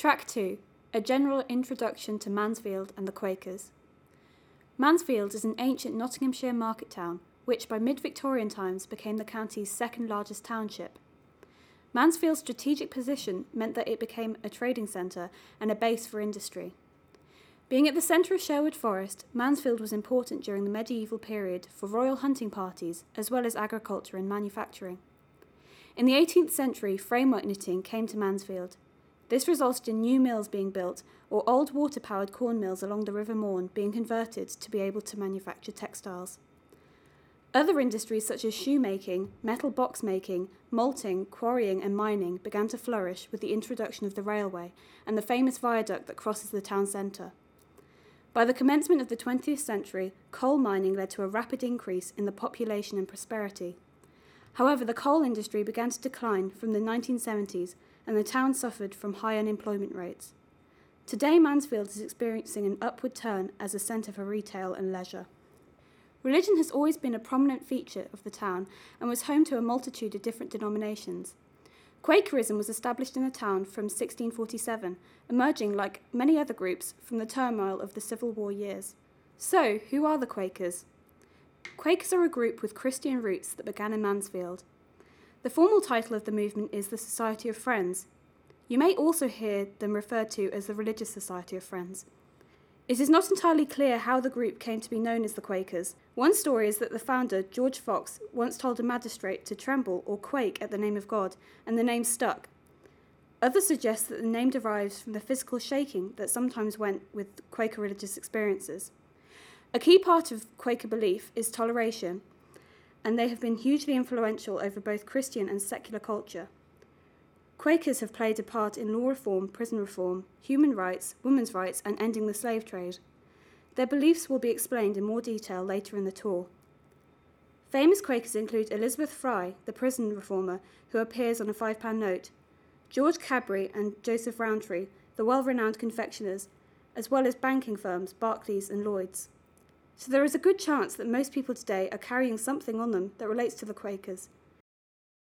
Track 2. A general introduction to Mansfield and the Quakers. Mansfield is an ancient Nottinghamshire market town, which by mid-Victorian times became the county's second largest township. Mansfield's strategic position meant that it became a trading centre and a base for industry. Being at the centre of Sherwood Forest, Mansfield was important during the medieval period for royal hunting parties, as well as agriculture and manufacturing. In the 18th century, framework knitting came to Mansfield. This resulted in new mills being built, or old water-powered corn mills along the River Mourne being converted to be able to manufacture textiles. Other industries such as shoemaking, metal box making, malting, quarrying and mining began to flourish with the introduction of the railway and the famous viaduct that crosses the town centre. By the commencement of the 20th century, coal mining led to a rapid increase in the population and prosperity. However, the coal industry began to decline from the 1970s and the town suffered from high unemployment rates. Today, Mansfield is experiencing an upward turn as a centre for retail and leisure. Religion has always been a prominent feature of the town and was home to a multitude of different denominations. Quakerism was established in the town from 1647, emerging, like many other groups, from the turmoil of the Civil War years. So, who are the Quakers? Quakers are a group with Christian roots that began in Mansfield. The formal title of the movement is the Society of Friends. You may also hear them referred to as the Religious Society of Friends. It is not entirely clear how the group came to be known as the Quakers. One story is that the founder, George Fox, once told a magistrate to tremble or quake at the name of God, and the name stuck. Others suggest that the name derives from the physical shaking that sometimes went with Quaker religious experiences. A key part of Quaker belief is toleration, and they have been hugely influential over both Christian and secular culture. Quakers have played a part in law reform, prison reform, human rights, women's rights, and ending the slave trade. Their beliefs will be explained in more detail later in the tour. Famous Quakers include Elizabeth Fry, the prison reformer, who appears on a £5 note, George Cadbury and Joseph Rowntree, the well-renowned confectioners, as well as banking firms Barclays and Lloyds. So there is a good chance that most people today are carrying something on them that relates to the Quakers.